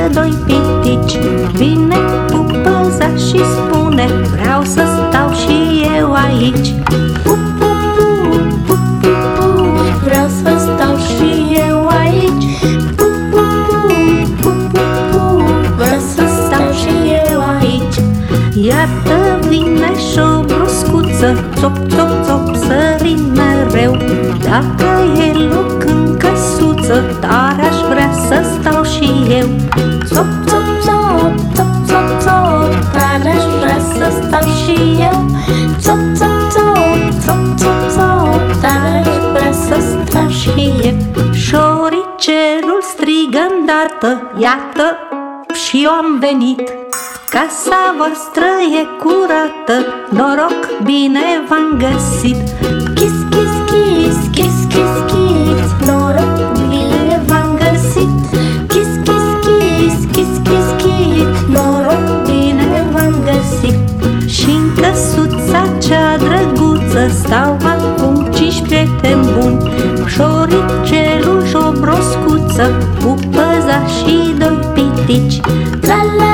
doi pitici. Vine pupăza și spune: vreau să stau și eu aici. Vreau să stau și eu aici. Vreau să stau și eu aici. Iată vine și-o broscuță, țop, țop, țop, sărind mereu. Dacă e loc în căsuță, dar aș vrea să stau și eu. Țop, țop, țop, țop, țop, țop, dar aș vrea să stau și eu. Țop, țop, țop, țop, țop, țop, dar aș vrea să stau și eu. Șoricelul strigă îndată: iată, și eu am venit. Casa voastră e curată, noroc, bine v-am găsit. Chis, chis, chis, chis, chis, chis, noroc, bine v-am găsit. Chis, chis, chis, chis, chis, chis, noroc, bine v-am găsit. Și-n căsuța cea drăguță stau acum 5 prieteni buni: șoricelul și o broscuță, pupăza și doi pitici. La la